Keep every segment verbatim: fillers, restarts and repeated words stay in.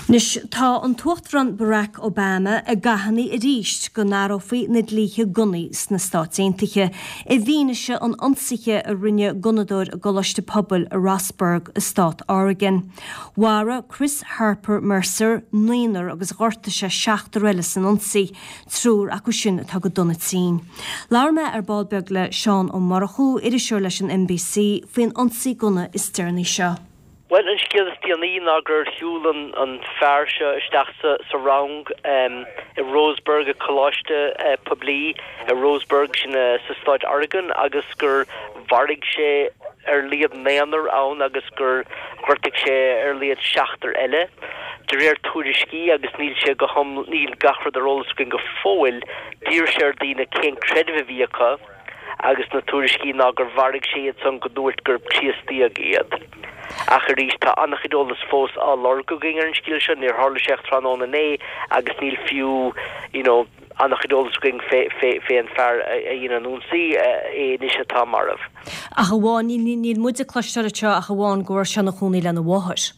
Nis tá an tuchtran Barack Obama a gahannaí a ríist go nárófaí na dlíthe gunnaí na stáitíntaithe i bhíne se an ansaithe a rinne gunadóir a goláiste pobl a Rossburg a Stát Oregon. Wara Chris Harper Mercer nuinar agus ghorta se seachtar eile san ansaí trúr acu sin atá go donna tín. Láirme ar báilbeag le Seán ó Marachú idir seoir leis an N B C faoin ansaí gunna is stearnaí seo. Well, yn sgil ysdiannu nagur hiwl yn, yn farsio ystach sa, sa rang um, y Roseburg y Coloschte uh, Publi y Roseburg sy'n uh, sa Stad Oregon agus gyr farig se er liad meanar awn agus gyr gwartig se er liad siachtar ele dyr er tŵriski agus nil se gahom nil gachrad ar ôl ysgyn gyffoil dyr se er dyn y cyn credfa fiaca agus na tŵriski nagur farig se yd son godwrt gyr priasti ag iad. Achar rís tá annach idólas fós á lorgu gingar an sciil se níor hála seach tran óna né agus níl fiú, you know, annach idólas ging fé an fear a dhéana an únsaí é níos atá marmh. A chaháin níl muid a cloisteir ateo a chaháin gur se na chúnaí le na bháthir.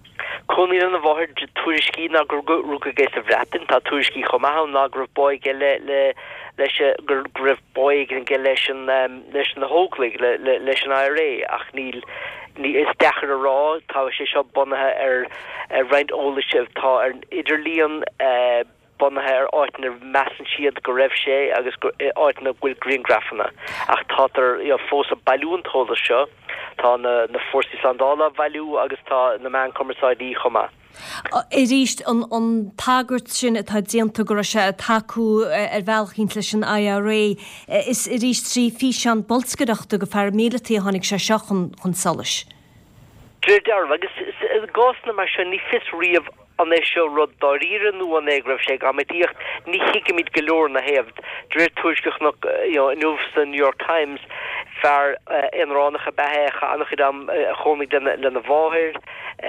Chúnaí le na bháthir de tuairiscí ná gur rúga géis a bhreatain tá tuairiscí chomaha ná gur bóig le le leis gur gribh bóig an ge leis an leis na hóglaigh leis an I R A ach níl ní is dechar a rá tá sé seo bunathe ar roiint ólaisih tá ar idirlíon bunathe ar áitin ar measan siad go raibh sé agus áitin a bhfuil greengrafanna ach tá ar fós a bailún tóla seo tá na na fórsaí sandála bailú agus tá na man commerceáidí chuma. I ríist an tágurt sin atá déanta go se taú ar bhealchin leis an I R A is i ríist trí fí an bolscaachta go fear mélatí tháinig se seachan chun solas. Dúir dearmh agus gásna mar se ní fis riamh an é seo rud dáíre nó an égrah sé a méíocht ní hiicimid golóir na héamh. Dúir tuaisceach nach nuh san New York Times fear inránacha bethecha annach dam chonig le na bháthir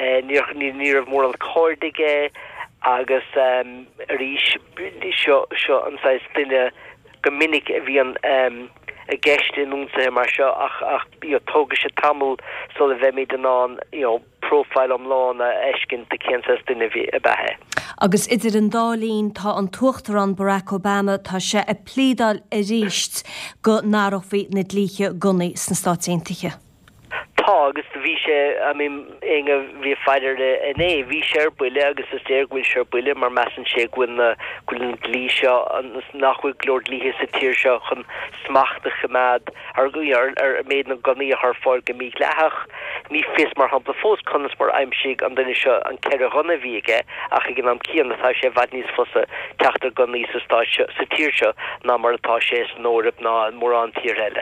ní rah mór an cóirdige agus ríis seo seo anáis duine go minic a bhí an a gceist in únsa mar seo ach ach tóga se tamil so le bheith míid an an profile am lán a eiscin de céansas duine bhí a bethe. Agus idir an dálín tá an tuachtar an Barack Obama tá sé a plídal a ríist go nárochfaí na dlíthe gunnaí san stáitíntaithe. Tá agus bhí sé I mean inga bhí feidir a né bhí sé buile agus is déir gúil sé buile mar measan sé gúil na gúil na dlí seo nachfuil glór dlíthe sa tír seo chun smachta chumad ar gúar ar méid na gunnaí a th fáil go mí leach ní fis mar hampla fós chunas mar aimsig an duine seo an ceir a runna bhíige ach gin am cían natá sé bhaid níos fosa teachtar gunnaí sa tír seo ná mar atá sé nóirib ná mór an tír eile.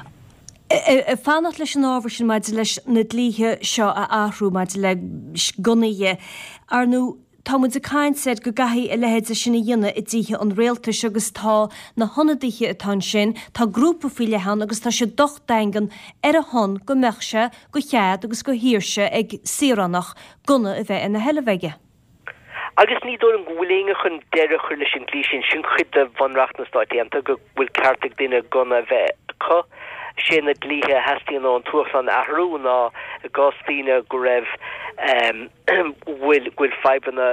Fánach leis an ábhar sin maid leis na dlíthe seo a áhrú maid le gunnaí ar nó tá muid a cáin said go gaithí a lehéid a sinna dhéine i dtíthe an réaltas agus tá na honadíthe atá sin tá grúpa fí lehan agus tá sé doch daingan ar a hon go meachse go chead agus go híirse ag siarannach gunna a bheith ina heileveige. Agus ní dó an ghuiléinge chun deire chuir leis an glísin sin chuid a bhanreacht na stáitianta go bhfuil ceartach duine gunna bheith có sé na dlíthe heastíon an tuachsan ahrú ná gáistíine go raibh bhfuil febanna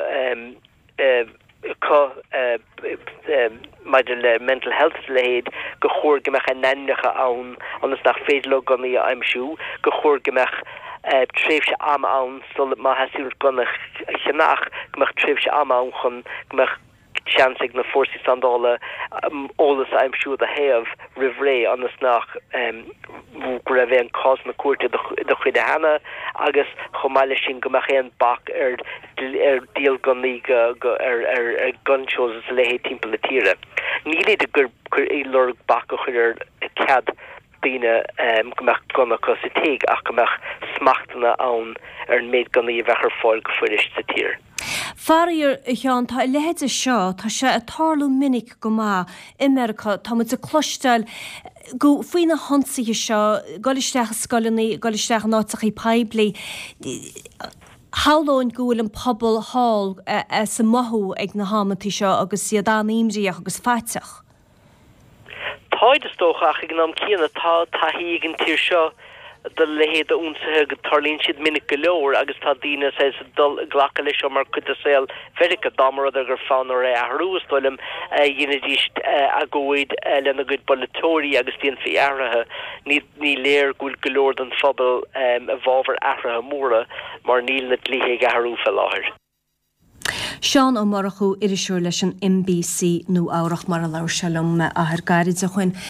có maidir le mental health lehéad go chóir gomeach a nennecha ann anas nach féadló gunnaí a aimsú go chóir gomeach tréimhse am ann so má heasúr gunna chenach gomeach tréimhse am ann chun gomeach seansig na fórsaí sandála ólas aimsú a héamh rihré anas nach go raibh an cás na cuairte do chuide hena agus chomáile sin gomeach éon bach ar díal gunnaí ar gunshows is lehéad timp le tíre. Ní léad gur gur é lorg bach go chuir ar cead bíine gomeach gunna cos i téig ach gomeach smachtainna ann ar an méid gunnaí a bheithar fáil go fuiris sa tír. Farir Seán tá lehéid a seo tá sé a tarlú minic go má America tá muid a cloisteil go faoine honsaí seo gáilisteach scoilnaí gáilisteach náteach í peblií hálóin gúil an pobl hall sa mothú ag na hámatí seo agus siad an imríach agus feiteach. Táid is tócha ag gnám cíanna tá taí an tír seo de lehéad a únsa go tarlín siad minic go leor agus tá dína sé dul ghlacha lei seo mar chute saoil ferric a damar a gur fán ó ré a hrústoilm dhéine díist a góid lena go bolatóí agus tíon fi airithe ní ní léir gúil go leor an phobal a bhábhar airithe móra mar níl na dlíthe a hrú fel láthir. Seán ó marachú irisisiúr leis an M B C nó áireach mar a leir selum a thar gairid a chuin.